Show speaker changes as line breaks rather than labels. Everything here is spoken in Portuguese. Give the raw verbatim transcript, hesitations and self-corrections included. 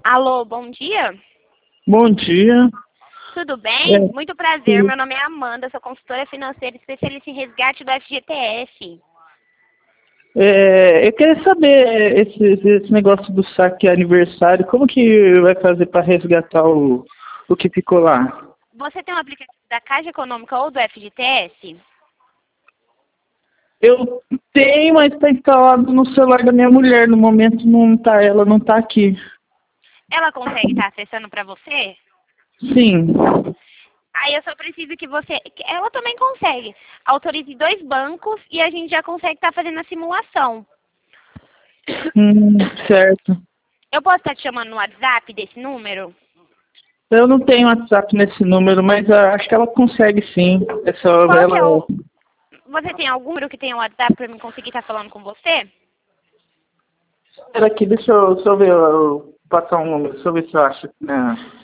Alô, bom dia.
Bom dia.
Tudo bem?
É,
Muito prazer, meu nome é Amanda, sou consultora financeira especialista em resgate do F G T S.
é, eu queria saber esse, esse negócio do saque aniversário, como que vai fazer para resgatar o, o que ficou lá?
Você tem um aplicativo da Caixa Econômica ou do F G T S?
Eu tenho, mas está instalado no celular da minha mulher. No momento não tá, ela não está aqui.
Ela consegue estar acessando para você?
Sim.
Aí eu só preciso que você... que Ela também consegue. Autorize dois bancos e a gente já consegue estar fazendo a simulação.
Hum, certo.
Eu posso estar te chamando no WhatsApp desse número?
Eu não tenho WhatsApp nesse número, mas ah, acho que ela consegue sim. É só
Qual que é
ela.
o... Você tem algum número que tenha WhatsApp para mim conseguir estar falando com você?
Espera aqui, deixa eu, deixa eu ver, eu, passar um número, deixa eu ver se eu acho. Né?